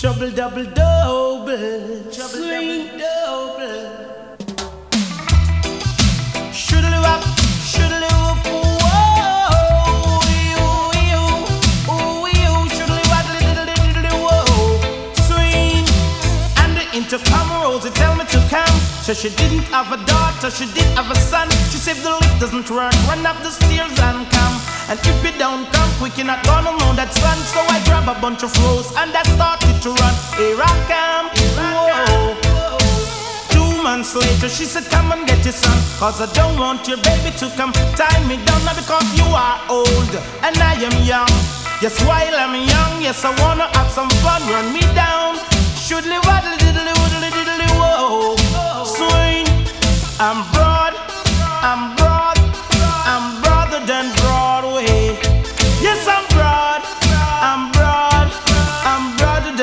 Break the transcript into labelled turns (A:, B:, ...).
A: Trouble double double, trouble double double. Shoodly wop, shoodly whoop, whoa, you, shoodly wop, little whoa. Swing, and the intercom Rosie tell me to come. So she didn't have a daughter, she did have a son. She said the lift doesn't work, run up the stairs and come. And if you don't come quick, you're not gonna know that son. So I grab a bunch of rose and I started to run. Here I come, whoa. 2 months later, she said, come and get your son, cause I don't want your baby to come tie me down. Now because you are old and I am young. Yes, while I'm young, yes, I wanna have some fun. Run